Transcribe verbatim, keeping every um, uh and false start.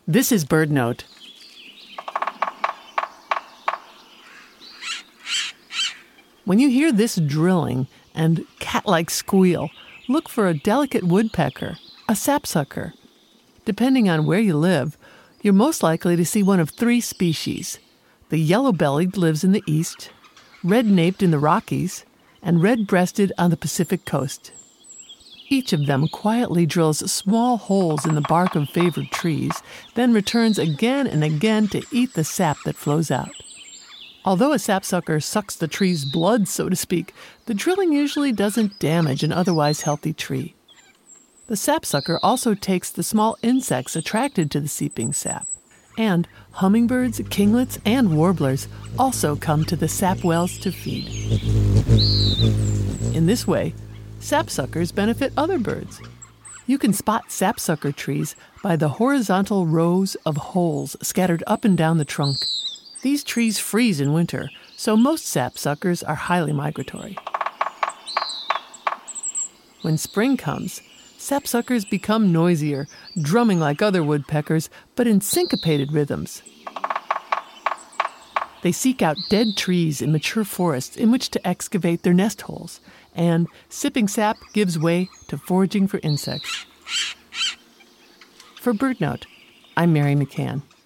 This is BirdNote. When you hear this drilling and cat-like squeal, look for a delicate woodpecker, a sapsucker. Depending on where you live, you're most likely to see one of three species. The yellow-bellied lives in the east, red-naped in the Rockies, and red-breasted on the Pacific coast. Each of them quietly drills small holes in the bark of favored trees, then returns again and again to eat the sap that flows out. Although a sapsucker sucks the tree's blood, so to speak, the drilling usually doesn't damage an otherwise healthy tree. The sapsucker also takes the small insects attracted to the seeping sap. And hummingbirds, kinglets, and warblers also come to the sap wells to feed. In this way, sapsuckers benefit other birds. You can spot sapsucker trees by the horizontal rows of holes scattered up and down the trunk. These trees freeze in winter, so most sapsuckers are highly migratory. When spring comes, sapsuckers become noisier, drumming like other woodpeckers, but in syncopated rhythms. They seek out dead trees in mature forests in which to excavate their nest holes, and sipping sap gives way to foraging for insects. For BirdNote, I'm Mary McCann.